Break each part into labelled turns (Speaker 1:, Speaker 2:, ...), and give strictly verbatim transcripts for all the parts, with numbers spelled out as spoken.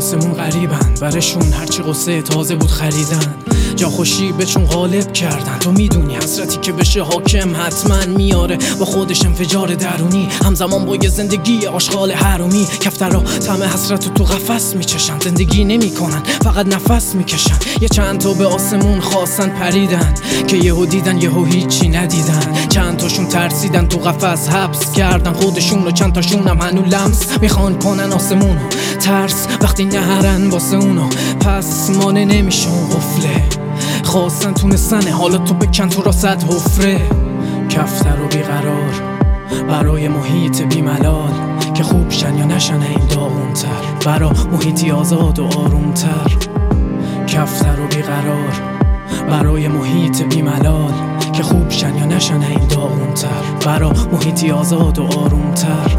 Speaker 1: آسمون غریبن، برشون هرچی قصه تازه بود خریدن. جا خوشی به چون غالب کردن، تو میدونی حسرتی که بشه حاکم حتما میاره با خودش انفجار درونی، همزمان با یه زندگی آشغال حرومی. کفترها طعم حسرت تو قفس میچشن، زندگی نمیکنن فقط نفس میکشن. یه چند تا به آسمون خواستن پریدن که یهو دیدن یهو هیچی ندیدن. چند تاشون ترسیدن تو قفس حبس کردن خودشون رو، چند تاشون هم هنو لمس میخوان کنن آسمونو. ترس وقتی نهرن واسه اونو، پس مانه نمیشون قفله. خواستن تونستنه، حالا تو بکن تو را صد حفره. کفتر و بیقرار برای محیط بیملال، که خوب شن یا نشن این داغونتر، برا محیطی آزاد و آرومتر. کفتر و بیقرار برای محیط بیملال، که خوب شن یا نشن این داغونتر، برا محیطی آزاد و آرومتر.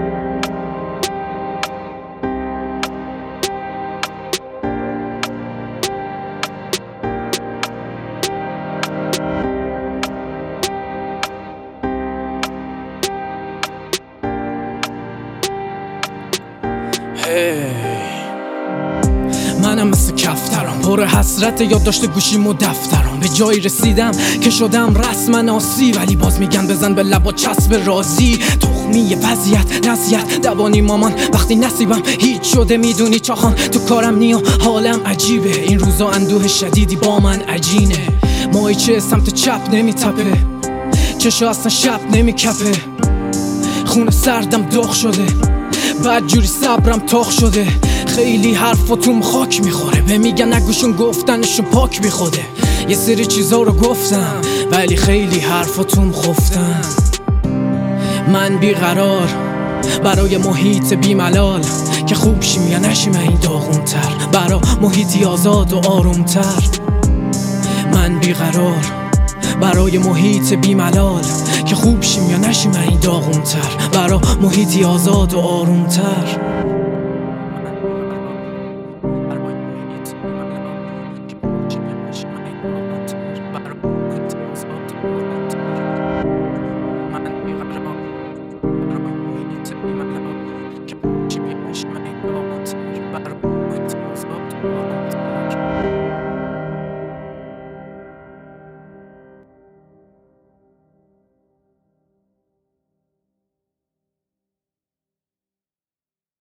Speaker 1: منم مثل کفترم پر حسرت، یادداشت گوشیم و دفترم. به جایی رسیدم که شدم رسما آسی، ولی باز میگن بزن به لبا چسب رازی. تخمی وضعیت نزیت دوانی مامان، وقتی نصیبم هیچ شده میدونی چاخان. تو کارم نیا حالم عجیبه، این روزا اندوه شدیدی با من عجینه. ماهیچه سمت چپ نمیتپه، چشا اصلا شب نمیکپه. خونه سردم داغ شده، بعد جوری صبرم تاخ شده. خیلی حرفاتون خاک میخوره، به میگن نگوشون گفتنشون پاک بیخوده. یه سری چیزا رو گفتم ولی خیلی حرفاتون خفتن. من بیقرار برای محیط بیملال، که خوب شیم یا نشیم این داغونتر، برا محیطی آزاد و آرومتر. من بیقرار برای محیط بیملال، که خوب شیم یا نشیم این داغونتر، برا محیطی آزاد و آرومتر.